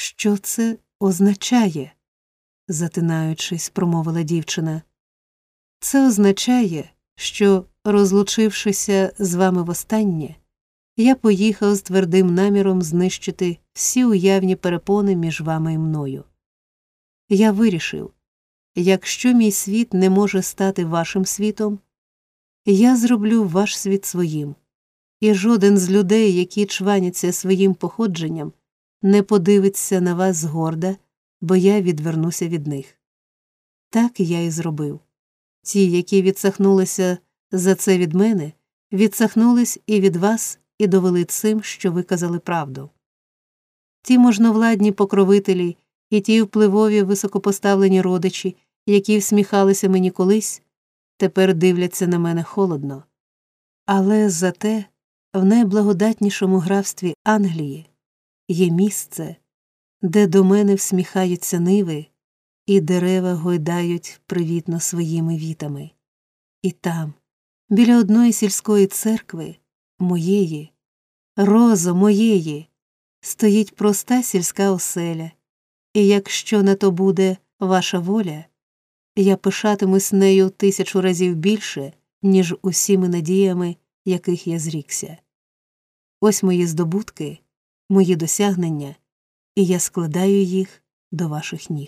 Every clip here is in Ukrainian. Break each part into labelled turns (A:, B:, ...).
A: Що це означає? Затинаючись, промовила дівчина. Це означає, що, розлучившися з вами востаннє, я поїхав з твердим наміром знищити всі уявні перепони між вами і мною. Я вирішив, якщо мій світ не може стати вашим світом, я зроблю ваш світ своїм, і жоден з людей, які чваняться своїм походженням, не подивиться на вас згорда, бо я відвернуся від них. Так я і зробив. Ті, які відсахнулися за це від мене, відсахнулись і від вас і довели цим, що ви казали правду. Ті можновладні покровителі і ті впливові високопоставлені родичі, які всміхалися мені колись, тепер дивляться на мене холодно. Але зате в найблагодатнішому графстві Англії є місце, де до мене всміхаються ниви і дерева гойдають привітно своїми вітами. І там, біля одної сільської церкви, моєї, Розо моєї, стоїть проста сільська оселя, і якщо на то буде ваша воля, я пишатимусь нею 1000 разів більше, ніж усіми надіями, яких я зрікся. Ось мої здобутки, мої досягнення, і я складаю їх до ваших ніг.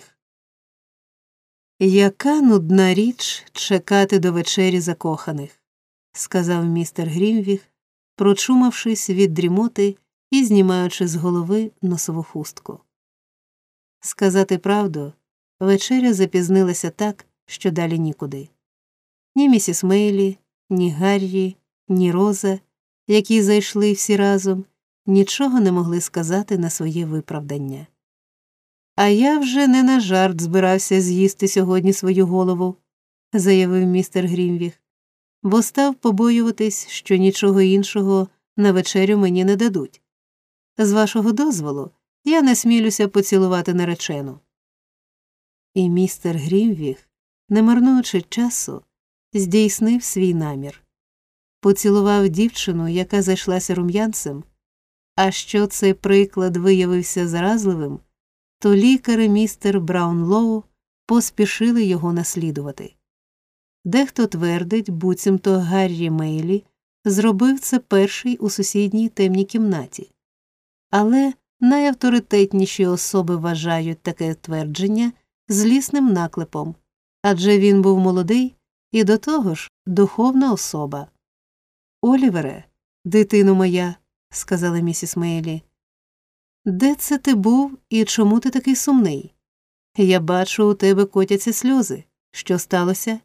A: «Яка нудна річ чекати до вечері закоханих», – сказав містер Грімвіг, прочумавшись від дрімоти і знімаючи з голови носову хустку. Сказати правду, вечеря запізнилася так, що далі нікуди. Ні місіс Мейлі, ні Гаррі, ні Роза, які зайшли всі разом, нічого не могли сказати на своє виправдання. «А я вже не на жарт збирався з'їсти сьогодні свою голову», – заявив містер Грімвіг, «бо став побоюватись, що нічого іншого на вечерю мені не дадуть. З вашого дозволу, я не смілюся поцілувати наречену». І містер Грімвіг, не марнуючи часу, здійснив свій намір. Поцілував дівчину, яка зайшлася рум'янцем, а що цей приклад виявився заразливим, то лікар і містер Браунлоу поспішили його наслідувати. Дехто твердить, буцімто Гаррі Мейлі зробив це перший у сусідній темній кімнаті. Але найавторитетніші особи вважають таке твердження злісним наклепом, адже він був молодий і до того ж духовна особа. «Олівере, дитино моя», – сказала місіс Мейлі, – «де це ти був і чому ти такий сумний? Я бачу, у тебе котяться сльози. Що сталося?»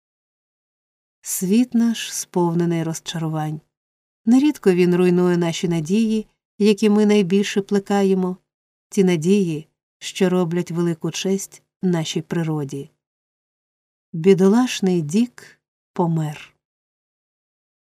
A: Світ наш сповнений розчарувань. Нерідко він руйнує наші надії, які ми найбільше плекаємо, ті надії, що роблять велику честь нашій природі. Бідолашний Дік помер.